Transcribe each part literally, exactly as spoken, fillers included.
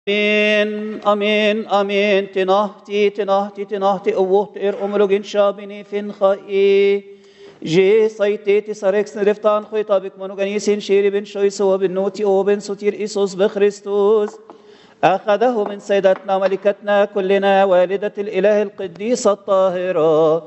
Amen, amen, amen. Tenahti, tenahti, tenahti. Oort er omlogin shabini fin khai. Je saiteti sarex nereftan khoitabik monoganisin shiri bin shoyso bin noti oben sotir isos بخريستوس أخذه من سيدتنا ملكتنا كلنا والدة الإله القديسة الطاهرة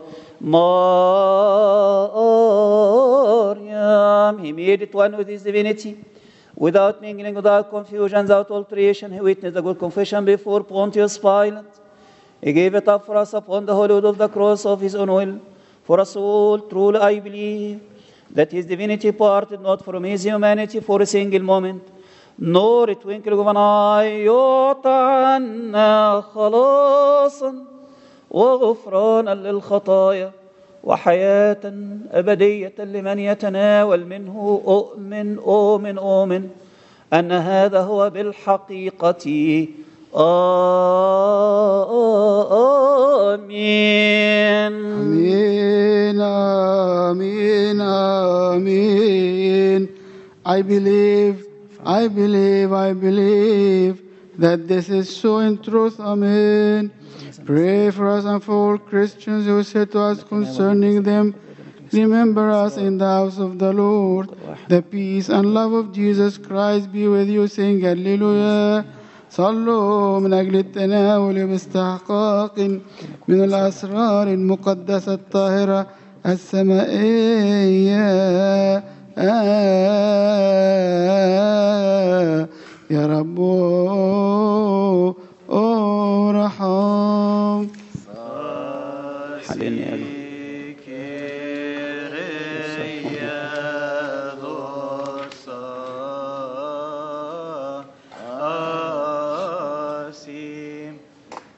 مريم. He made it one with his divinity. Without mingling, without confusion, without alteration, he witnessed the good confession before Pontius Pilate. He gave it up for us upon the holy wood of the cross of his own will. For us all, truly I believe that his divinity parted not from his humanity for a single moment, nor a twinkle of an eye. يعطى عنا خلاصا وغفرانا للخطايا وحياة أبدية لمن يتناول منه. أؤمن أؤمن أؤمن أن هذا هو بالحقيقة. آمين آمين آمين آمين. I believe, I believe, I believe that this is so in truth. Amen. Pray for us and for all Christians who say to us concerning them, remember us in the house of the Lord. The peace and love of Jesus Christ be with you. Sing Hallelujah. صلوا من أجل التناول باستحقاق من الأسرار المقدسة الطاهرة السمائية. يا رب ارحم.